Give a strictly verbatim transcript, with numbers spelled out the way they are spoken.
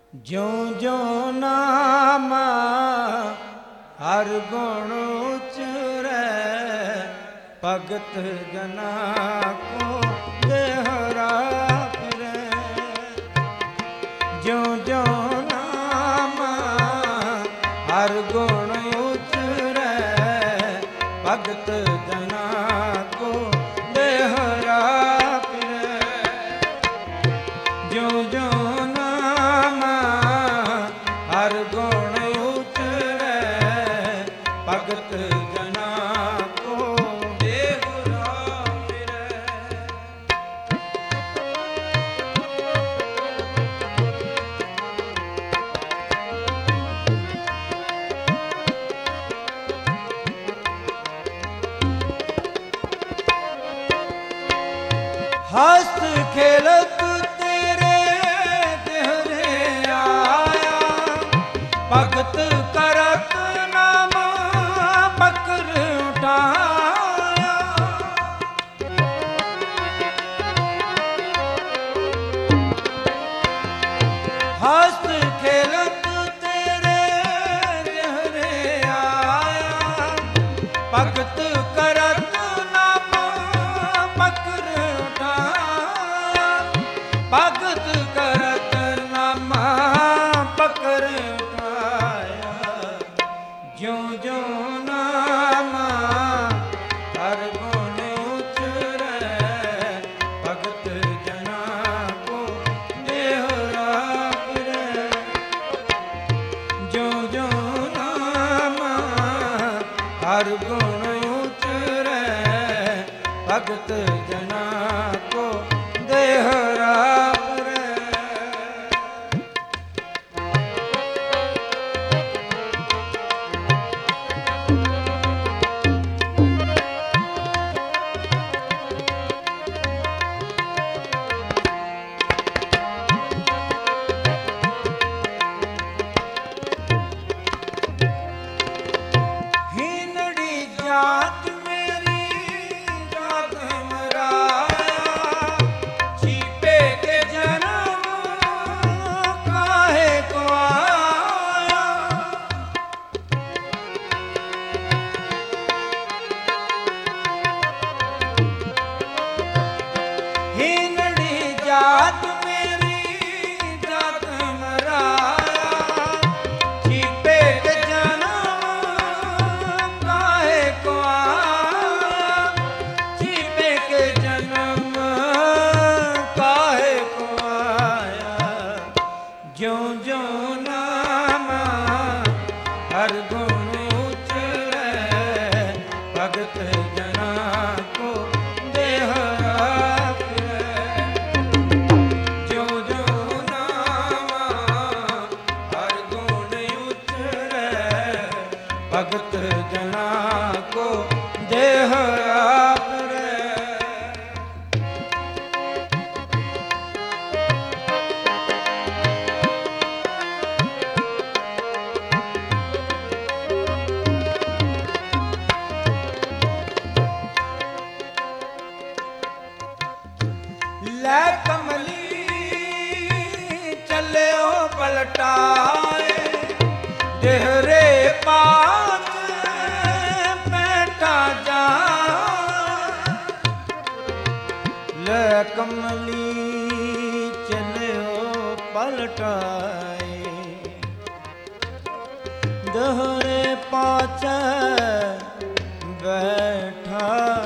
ज्यों ज्यों नामा हर गुण उचरै, भगत जना को देहरा फिरै। ज्यों ज्यों नामा हर गुण उचरै, भगत जना को देहरा फिरै। ज्यों ज्यों हर गुण उचरै, भगत जना को देहरा फिरै। हस्त खेलत भगत करत नाम पकर उठाया। हस्त खेलत तेरे चेहरे आया, भगत करत नाम पकर उठाया। भगत करत नाम पकर ज्यों ज्यों नामा हर गुण उचरै, भगत जना को देहरा फिरै। ज्यों ज्यों नामा हर गुण उचरै, भगत जना को देहरा फिरै। जात मेरी जात मराया, छिपे के जन्म काहे को आया। हिंदड़ी जात मेरी जात मराया, छिपे के जन्म छिपे के जन्म काहे को आया। ज्यों ज्यों नामा हर गुण उचरै, भगत जना को देहरा फिरै। ज्यों ज्यों नामा हर गुण उचरै, भगत जना को देहरा फिरै। लै कमली चले ओ पलटाए, देहरे पास बैठा जा। लै कमली चले ओ पलटाए, देहरे पास बैठा